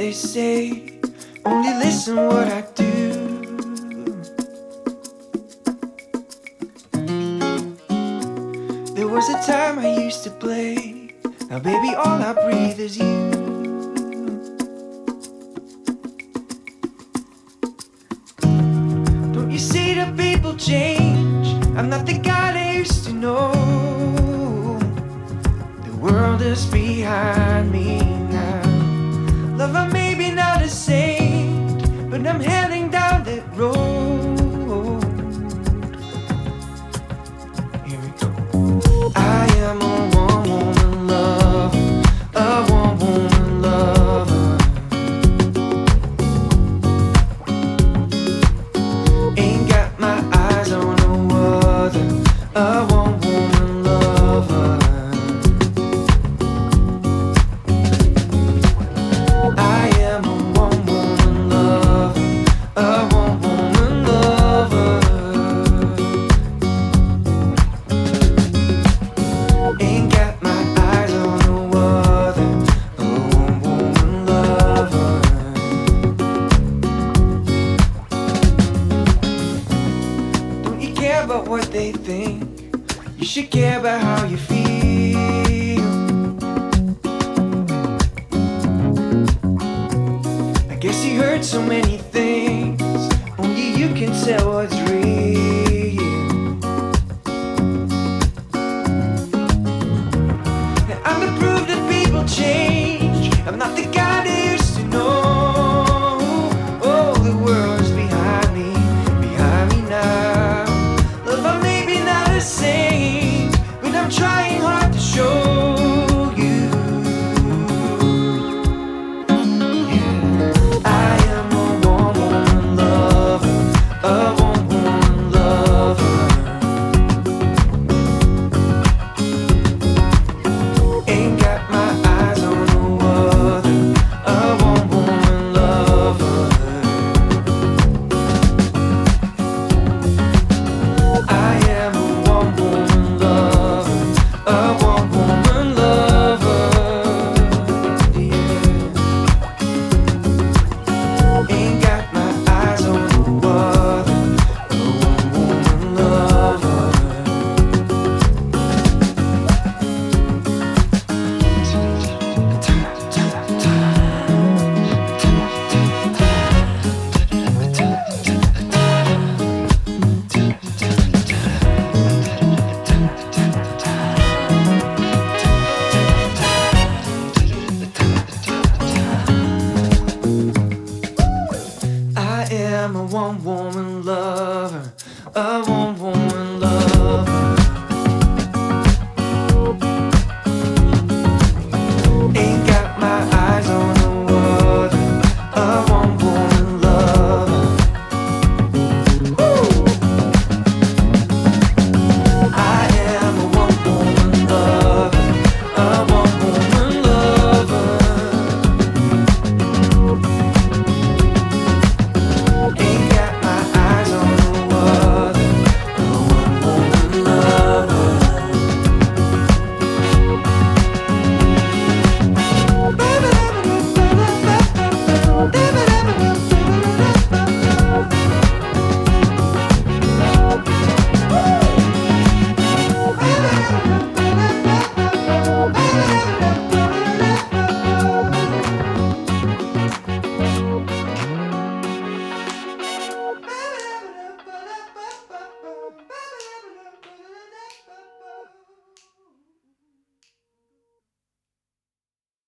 they say, only listen what I do. There was a time I used to play, now baby all I breathe is you. Don't you see that people change? I'm not the guy they used to know. The world is behind me now. Love, I may be not a saint, but I'm heading down that road. Here we go. I am a one-woman lover, a one-woman lover. Ain't got my eyes on no other, a one-woman lover. I am a one-woman lover, a one-woman lover. Ain't got my eyes on no other, a one-woman lover. Don't you care about what they think? You should care about how you feel. I guess you heard so many things, only you can tell what's real.